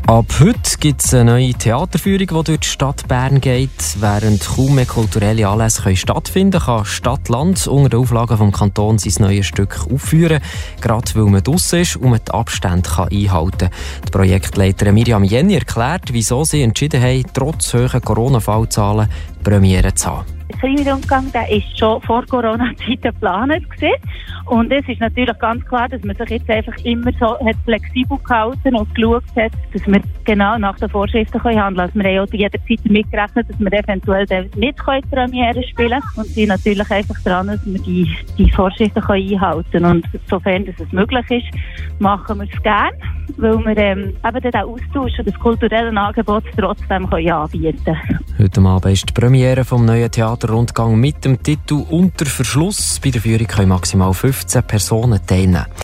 Ab heute gibt es eine neue Theaterführung, die durch die Stadt Bern geht. Während kaum mehr kulturelle Anlässe stattfinden können, kann Stadt-Land unter den Auflagen des Kantons sein neues Stück aufführen, gerade weil man draussen ist und man die Abstände einhalten kann. Die Projektleiterin Miriam Jenny erklärt, wieso sie entschieden haben, trotz hohen Corona-Fallzahlen Premiere zu haben. Der Kleiderumgang war schon vor Corona-Zeiten geplant. Und es ist natürlich ganz klar, dass man sich jetzt einfach immer so flexibel gehalten und geschaut hat, dass wir genau nach den Vorschriften handeln können. Also wir haben auch jederzeit damit gerechnet, dass wir eventuell nicht Premiere spielen können. Und sind natürlich einfach dran, dass wir die Vorschriften einhalten können. Und sofern es möglich ist, machen wir es gerne, weil wir eben den Austausch und das kulturelle Angebot trotzdem anbieten können. Heute Abend ist die Premiere vom neuen Theaterrundgang mit dem Titel «Unter Verschluss». Bei der Führung können maximal 15 Personen teilnehmen.